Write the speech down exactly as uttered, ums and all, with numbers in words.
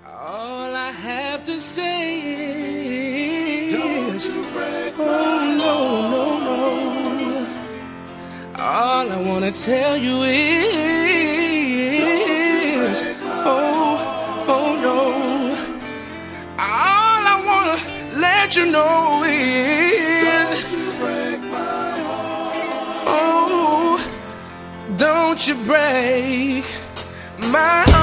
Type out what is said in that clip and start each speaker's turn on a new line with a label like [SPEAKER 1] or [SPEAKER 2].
[SPEAKER 1] All I have to say is, oh no, no, no. All I wanna tell you is, oh, oh no. All I wanna let you know is, oh, don't you break my heart.